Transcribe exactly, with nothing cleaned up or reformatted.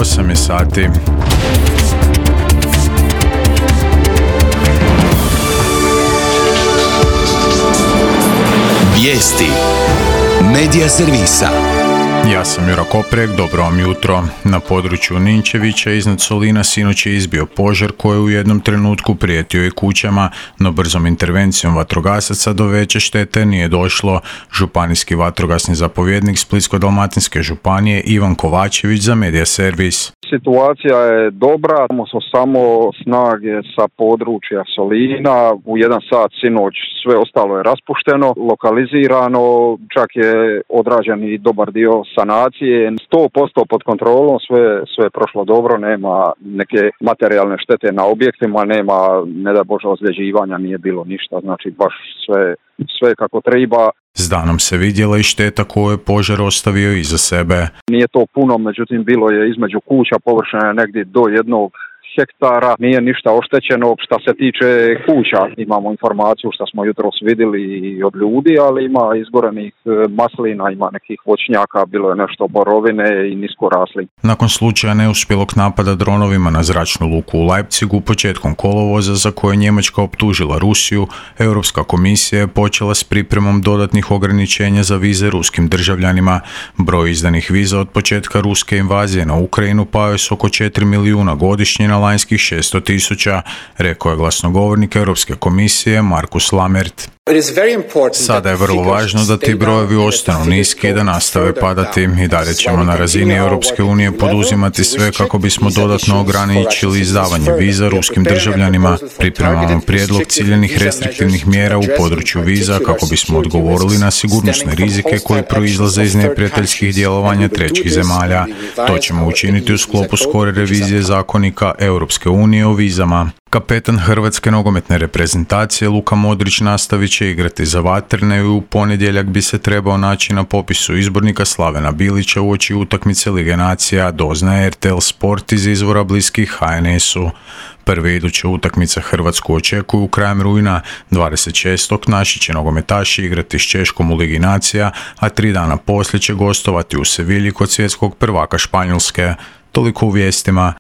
osam je sati. Vijesti Medija servisa. Ja sam Jura Koprek, dobro vam jutro. Na području Ninčevića iznad Solina sinoć je izbio požar koji u jednom trenutku prijetio i kućama, no brzom intervencijom vatrogasaca do veće štete nije došlo. Županijski vatrogasni zapovjednik Splitsko-dalmatinske županije Ivan Kovačević za Medija servis. Situacija je dobra, tamo su samo snage sa područja Solina, u jedan sat sinoć sve ostalo je raspušteno, lokalizirano, čak je odrađen i dobar dio sanacije, sto posto pod kontrolom, sve, sve je prošlo dobro, nema neke materijalne štete na objektima, nema, ne da Bože, ozljeđivanja, nije bilo ništa, znači baš sve, sve kako treba. S danom se vidjela i šteta koju je požar ostavio iza sebe. Nije to puno, međutim bilo je između kuća površine negdje do jednog hektara, nije ništa oštećeno. Što se tiče kuća, imamo informaciju što smo jutros vidjeli od ljudi, ali ima izgorenih maslina, ima nekih voćnjaka, bilo je nešto borovine i niskorasli. Nakon slučaja neuspjelog napada dronovima na zračnu luku u Leipzigu početkom kolovoza, za koje je Njemačka optužila Rusiju, Europska komisija je počela s pripremom dodatnih ograničenja za vize ruskim državljanima. Broj izdanih viza od početka ruske invazije na Ukrajinu pao je s oko četiri milijuna godišnje na lanjskih šesto tisuća, rekao je glasnogovornik Europske komisije Markus Lammert. Sada je vrlo važno da ti brojevi ostanu niski i da nastave padati. I dalje ćemo na razini Europske unije poduzimati sve kako bismo dodatno ograničili izdavanje viza ruskim državljanima. Pripremamo prijedlog ciljenih restriktivnih mjera u području viza kako bismo odgovorili na sigurnosne rizike koji proizlaze iz neprijateljskih djelovanja trećih zemalja. To ćemo učiniti u sklopu skore revizije zakonika Europske unije o vizama. Kapetan hrvatske nogometne reprezentacije Luka Modrić nastavit će igrati za Vatrene i u ponedjeljak bi se trebao naći na popisu izbornika Slavena Bilića uoči utakmice Lige nacija, doznaje R T L Sport iz izvora bliskih H N S-u. Prve iduće utakmice Hrvatsku očekuju krajem rujna. dvadeset šestog naši će nogometaši igrati s Češkom u Ligi nacija, a tri dana poslije će gostovati u Sevilji kod svjetskog prvaka Španjolske. Toliko u vijestima.